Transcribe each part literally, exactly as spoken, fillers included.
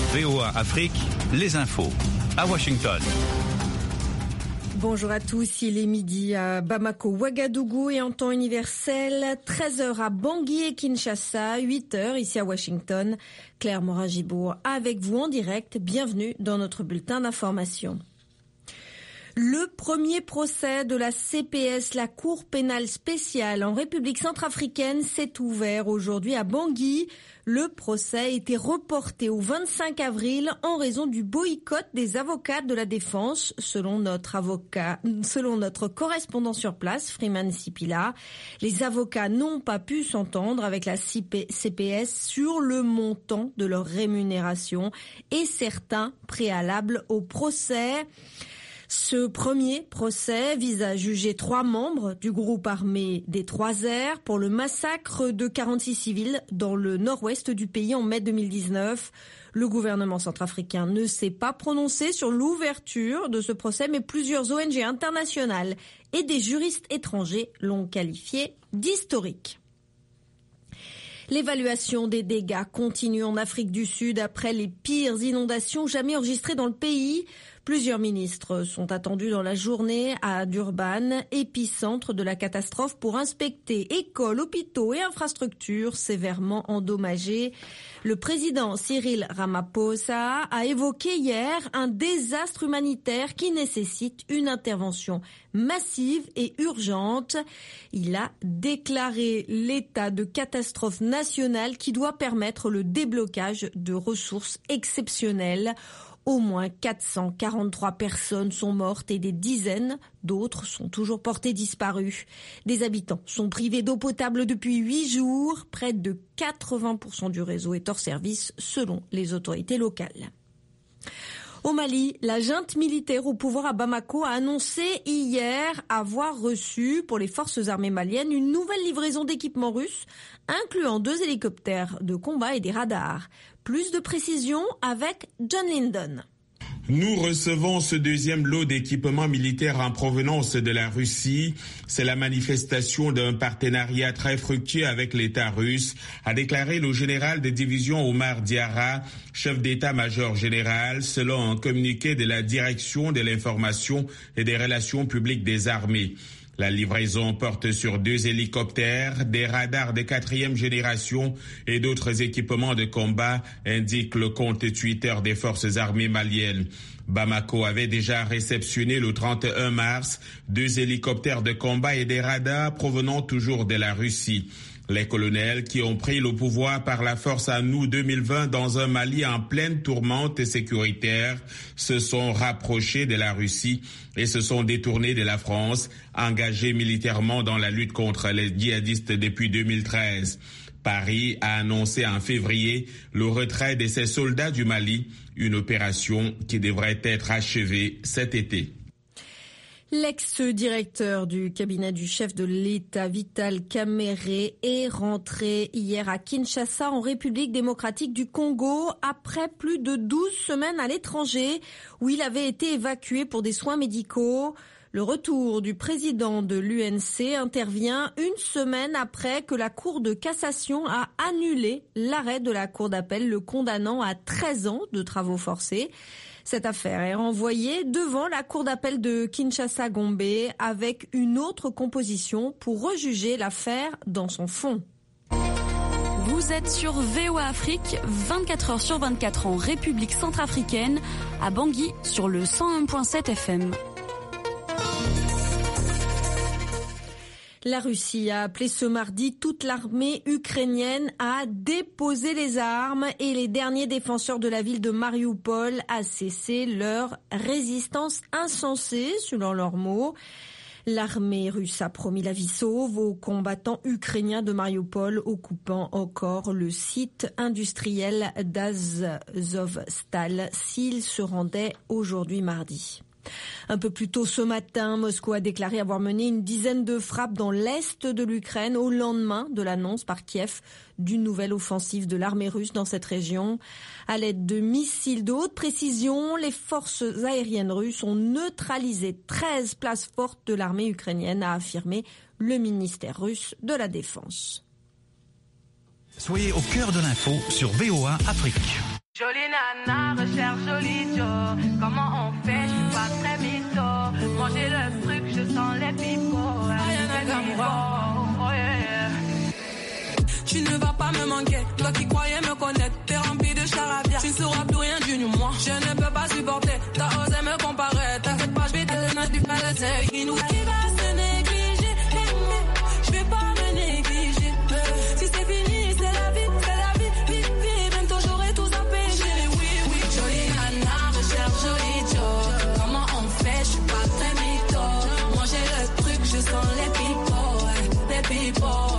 V O A Afrique, les infos à Washington. Bonjour à tous, il est midi à Bamako, Ouagadougou et en temps universel, treize heures à Bangui et Kinshasa, huit heures ici à Washington. Claire Morin-Gibourg avec vous en direct, bienvenue dans notre bulletin d'information. Le premier procès de la C P S, la Cour pénale spéciale en République centrafricaine, s'est ouvert aujourd'hui à Bangui. Le procès a été reporté au vingt-cinq avril en raison du boycott des avocats de la défense, selon notre avocat, selon notre correspondant sur place, Freeman Sipila. Les avocats n'ont pas pu s'entendre avec la C P S sur le montant de leur rémunération et certains préalables au procès. Ce premier procès vise à juger trois membres du groupe armé des Trois Airs pour le massacre de quarante-six civils dans le nord-ouest du pays en mai deux mille dix-neuf. Le gouvernement centrafricain ne s'est pas prononcé sur l'ouverture de ce procès, mais plusieurs O N G internationales et des juristes étrangers l'ont qualifié d'historique. L'évaluation des dégâts continue en Afrique du Sud après les pires inondations jamais enregistrées dans le pays. Plusieurs ministres sont attendus dans la journée à Durban, épicentre de la catastrophe, pour inspecter écoles, hôpitaux et infrastructures sévèrement endommagées. Le président Cyril Ramaphosa a évoqué hier un désastre humanitaire qui nécessite une intervention massive et urgente. Il a déclaré l'état de catastrophe nationale qui doit permettre le déblocage de ressources exceptionnelles. Au moins quatre cent quarante-trois personnes sont mortes et des dizaines d'autres sont toujours portées disparues. Des habitants sont privés d'eau potable depuis huit jours. Près de quatre-vingts pour cent du réseau est hors service selon les autorités locales. Au Mali, la junte militaire au pouvoir à Bamako a annoncé hier avoir reçu pour les forces armées maliennes une nouvelle livraison d'équipements russes, incluant deux hélicoptères de combat et des radars. Plus de précisions avec John Linden. Nous recevons ce deuxième lot d'équipements militaires en provenance de la Russie. C'est la manifestation d'un partenariat très fructueux avec l'État russe, a déclaré le général de division Omar Diarra, chef d'état-major général, selon un communiqué de la direction de l'information et des relations publiques des armées. La livraison porte sur deux hélicoptères, des radars de quatrième génération et d'autres équipements de combat, indique le compte Twitter des forces armées maliennes. Bamako avait déjà réceptionné le trente et un mars deux hélicoptères de combat et des radars provenant toujours de la Russie. Les colonels qui ont pris le pouvoir par la force en août deux mille vingt dans un Mali en pleine tourmente sécuritaire se sont rapprochés de la Russie et se sont détournés de la France, engagés militairement dans la lutte contre les djihadistes depuis deux mille treize. Paris a annoncé en février le retrait de ses soldats du Mali, une opération qui devrait être achevée cet été. L'ex-directeur du cabinet du chef de l'État, Vital Kamerhe, est rentré hier à Kinshasa, en République démocratique du Congo, après plus de douze semaines à l'étranger, où il avait été évacué pour des soins médicaux. Le retour du président de l'U N C intervient une semaine après que la Cour de cassation a annulé l'arrêt de la Cour d'appel le condamnant à treize ans de travaux forcés. Cette affaire est renvoyée devant la Cour d'appel de Kinshasa-Gombe avec une autre composition pour rejuger l'affaire dans son fond. Vous êtes sur V O A Afrique, vingt-quatre heures sur vingt-quatre en République centrafricaine, à Bangui sur le cent un virgule sept F M. La Russie a appelé ce mardi toute l'armée ukrainienne à déposer les armes et les derniers défenseurs de la ville de Mariupol à cesser leur résistance insensée, selon leurs mots. L'armée russe a promis la vie sauve aux combattants ukrainiens de Mariupol, occupant encore le site industriel d'Azovstal s'ils se rendaient aujourd'hui mardi. Un peu plus tôt ce matin, Moscou a déclaré avoir mené une dizaine de frappes dans l'est de l'Ukraine au lendemain de l'annonce par Kiev d'une nouvelle offensive de l'armée russe dans cette région. À l'aide de missiles de haute précision, les forces aériennes russes ont neutralisé treize places fortes de l'armée ukrainienne, a affirmé le ministère russe de la Défense. Soyez au cœur de l'info sur V O A Afrique. Jolie nana, recherche joli Joe. Comment on fait, je suis pas très mytho. Manger le truc, je sens les pipots. Oh yeah. Tu ne vas pas me manquer, toi qui croyais me connaître. T'es rempli de charabia, tu ne sauras plus rien du moi. Je ne peux pas supporter, t'as osé me comparer. T'inquiète pas, je vais te donner du fallait. Qui nous qui va se négliger, je vais pas me négliger. Si c'est fini, c'est la vie, c'est la vie. Vite, vite, bientôt j'aurai tout zappé. Oui, oui, jolie nana, recherche joli Joe. Comment on fait, je suis pas très mytho. Manger le truc, je sens les pipots, les pipots.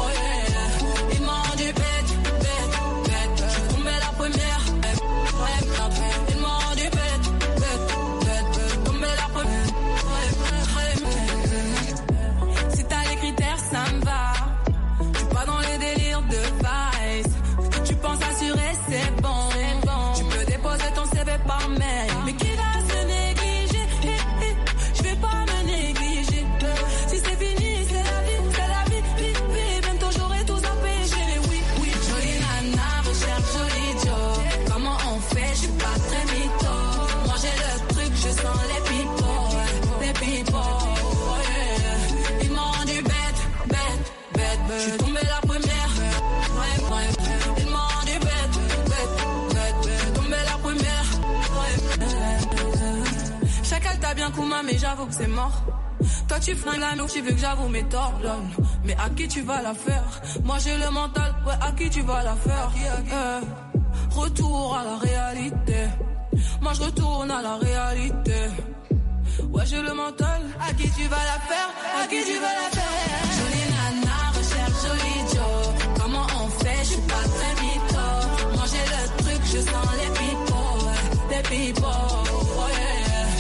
Mais j'avoue que c'est mort. Toi tu flingues la nous, tu veux que j'avoue mes torts, lol. Mais à qui tu vas la faire? Moi j'ai le mental, ouais, à qui tu vas la faire? Euh, retour à la réalité. Moi je retourne à la réalité. Ouais j'ai le mental, à qui tu vas la faire? À qui tu vas la faire? Jolie nana, recherche joli Joe. Comment on fait? Je suis pas très mytho. Moi j'ai le truc, je sens les pipots, ouais, les pipots, ouais.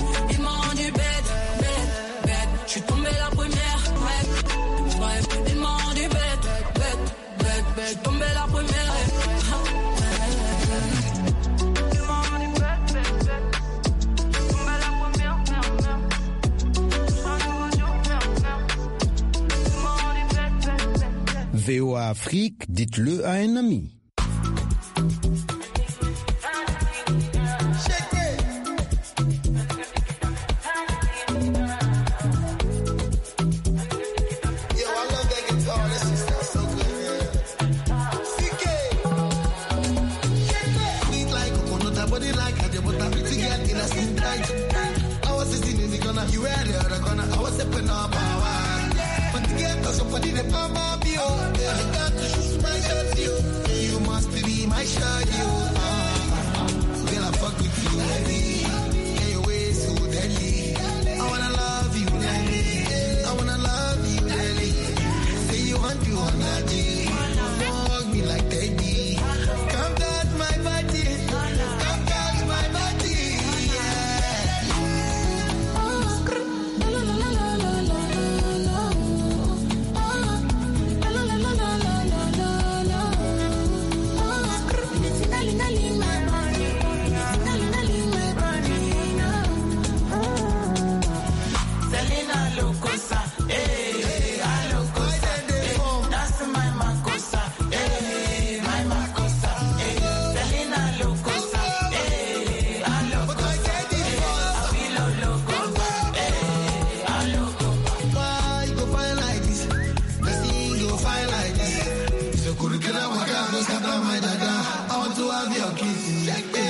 Je suis tombé la première, bref, bref, ils m'ont rendu bête, bête, bête, bête. Je suis tombé la première, ils m'ont rendu bête, bête, bête. Je suis tombé la première, merde, merde. Je suis un nouveau jour, merde, merde. Ils m'ont rendu bête, bête, bête. V O A Afrique, dites-le à un ami. I want to have your kiss.